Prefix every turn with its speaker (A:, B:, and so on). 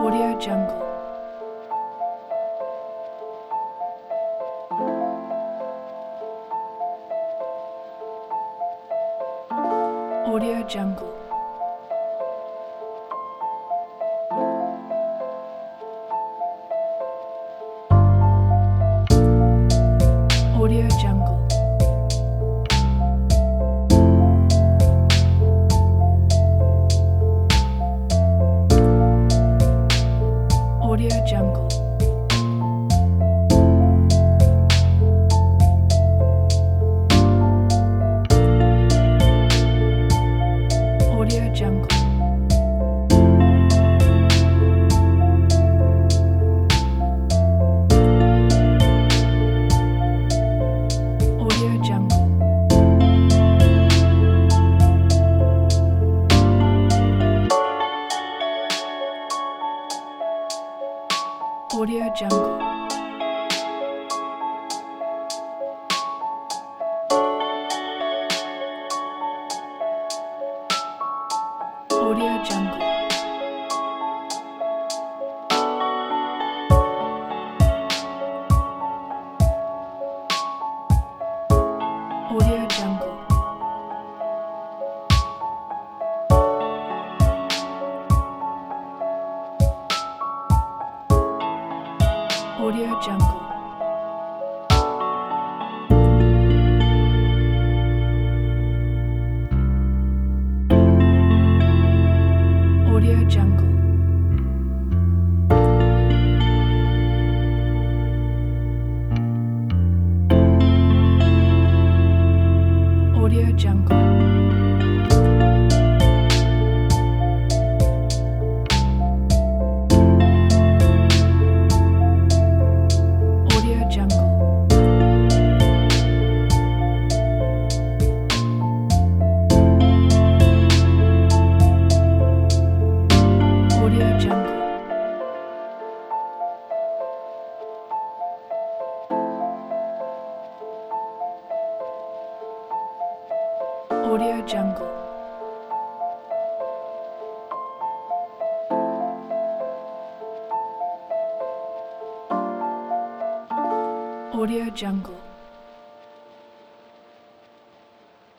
A: Audio Jungle. Audio Jungle. Audio Jungle. Audio Jungle. Audio Jungle. Audio Jungle. Audio Jungle. Audio Jungle. Audio Jungle. Audio Jungle. Audio Jungle. Audio Jungle. Audio Jungle. Audio Jungle. Audio Jungle. Audio Jungle.